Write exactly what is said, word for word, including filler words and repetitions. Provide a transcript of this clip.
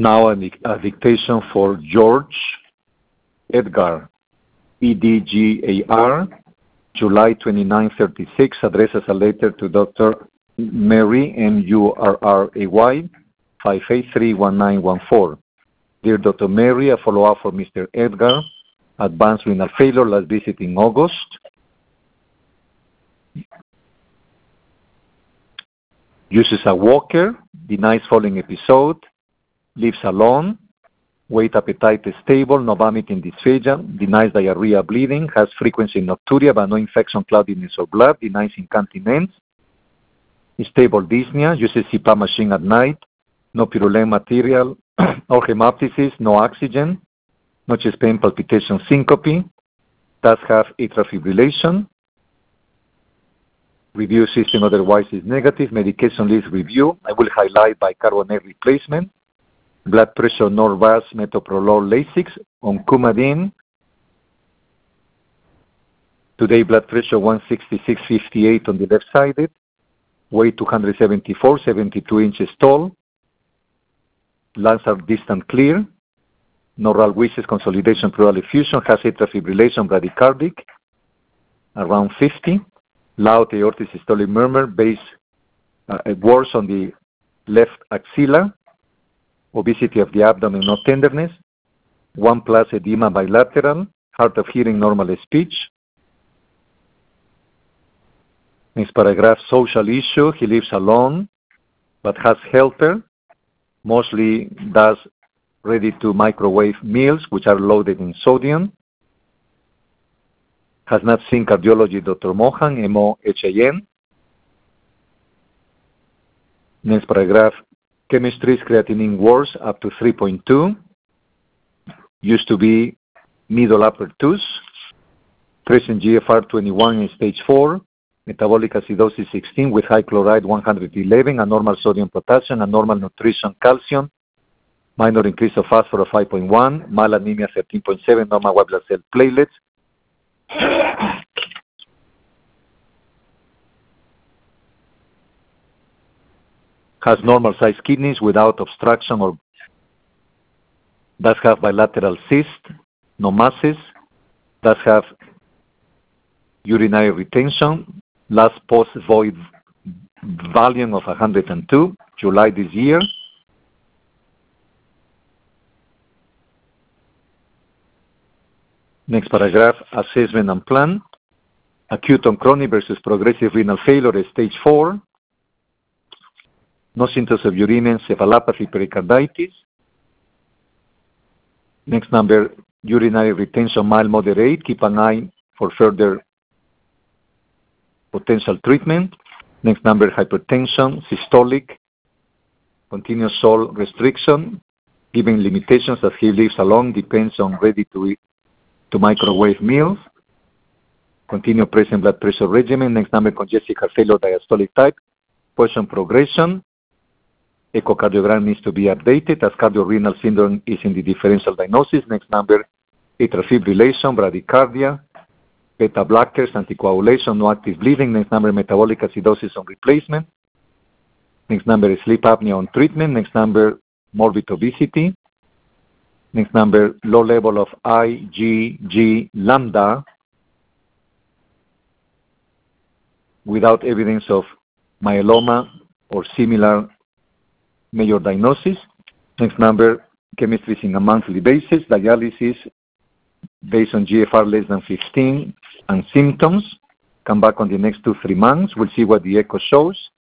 Now a, a dictation for George Edgar, E D G A R, July twenty-ninth, thirty-six, addresses a letter to Doctor Mary, M U R R A Y, five eight three one nine one four. Dear Doctor Mary, a follow-up for Mister Edgar, advanced renal failure, last visit in August. Uses a walker, denies falling episode, lives alone, weight appetite is stable, no vomiting dysphagia, denies diarrhea bleeding, has frequency nocturia but no infection, cloudiness or blood, denies incontinence, stable dyspnea, uses C PAP machine at night, no purulent material or hemoptysis, no oxygen, no chest pain, palpitation, syncope, does have atrial fibrillation. Review system otherwise is negative. Medication list review. I will highlight bicarbonate replacement. Blood pressure, Norvasc, metoprolol, Lasix, on Coumadin. Today blood pressure one sixty-six fifty-eight on the left sided. Weight two hundred seventy-four, seventy-two inches tall. Lungs are distant clear. Neural wishes, consolidation, pleural effusion. Has atrial fibrillation, bradycardic, around fifty. Loud aortic systolic murmur, base uh, worse on the left axilla. Obesity of the abdomen, no tenderness. One plus edema bilateral. Hard of hearing, normal speech. Next paragraph, social issue. He lives alone, but has helper. Mostly does ready-to-microwave meals, which are loaded in sodium. Has not seen cardiology, Doctor Mohan, M O H A N. Next paragraph, chemistry, creatinine worse, up to three point two. Used to be middle upper twos. Present G F R twenty-one in stage four. Metabolic acidosis sixteen with high chloride one hundred eleven, a normal sodium potassium, a normal nutrition calcium, minor increase of phosphorus five point one, mild anemia thirteen point seven, normal white blood cell platelets. Has normal sized kidneys without obstruction or does have bilateral cyst, no masses, does have urinary retention, last post-void volume of one hundred two, July this year. Next paragraph, assessment and plan. Acute on chronic versus progressive renal failure, stage four. No symptoms of uremia, encephalopathy, pericarditis. Next number, urinary retention, mild, moderate. Keep an eye for further potential treatment. Next number, hypertension, systolic, continuous salt restriction, given limitations as he lives alone, depends on ready to eat to microwave meals. Continue present blood pressure regimen. Next number, congestive heart failure, diastolic type. Question progression. Echocardiogram needs to be updated as cardiorenal syndrome is in the differential diagnosis. Next number, atrial fibrillation, bradycardia, beta blockers, anticoagulation, no active bleeding. Next number, metabolic acidosis on replacement. Next number is sleep apnea on treatment. Next number, morbid obesity. Next number, low level of IgG lambda without evidence of myeloma or similar major diagnosis. Next number, chemistry is in a monthly basis. Dialysis based on G F R less than fifteen and symptoms. Come back on the next two, three months. We'll see what the echo shows.